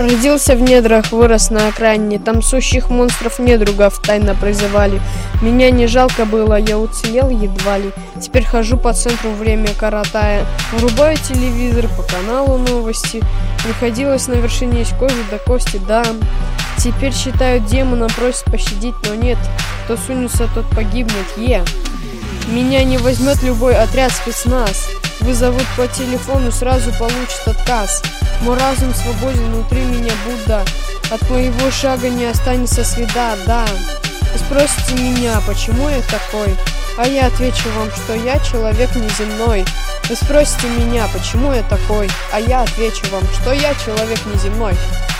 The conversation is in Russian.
Родился в недрах, вырос на окраине. Там сущих монстров-недругов тайно призывали. Меня не жалко было, я уцелел едва ли. Теперь хожу по центру, время коротая. Врубаю телевизор, по каналу новости. Приходилось на вершине из кожи до кости, да. Теперь считают демона, просят пощадить, но нет. Кто сунется, тот погибнет, Меня не возьмет любой отряд спецназ. Вызовут по телефону, сразу получат отказ. Мой разум свободен, внутри меня Будда. От моего шага не останется следа, да. Вы спросите меня, почему я такой? А я отвечу вам, что я человек неземной. Вы спросите меня, почему я такой? А я отвечу вам, что я человек неземной.